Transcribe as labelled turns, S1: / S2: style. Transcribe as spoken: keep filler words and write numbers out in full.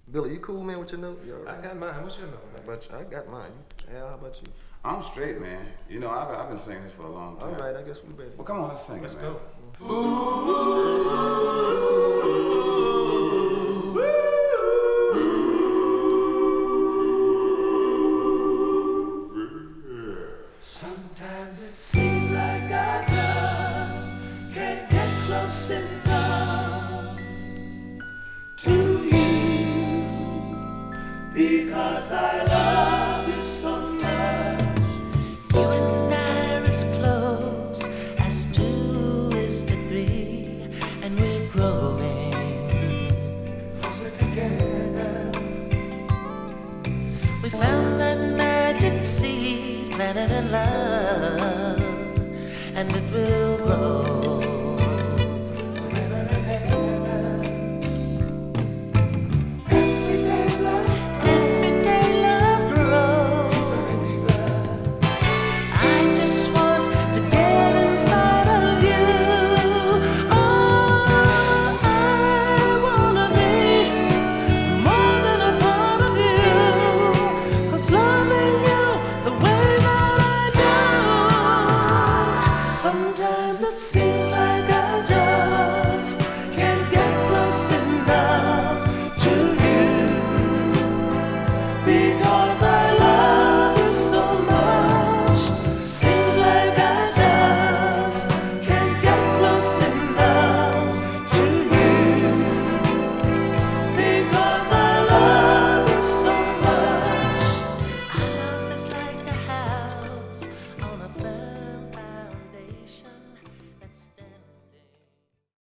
S1: Billy, you cool, man, with your note?
S2: I got mine. What's your note, man?
S1: But I got mine. Al, how about you?
S3: I'm straight, man. You know, I've, I've been singing this for a long time.
S1: All right, I guess we better.
S3: Well, come on, let's sing
S2: Let's
S3: it, man.
S4: Sometimes it seems like I just can't get close enough to you because I love you so much. You and I are as close as two is to three, and we're growing closer together. We found that magic seed planted in love, and it will grow.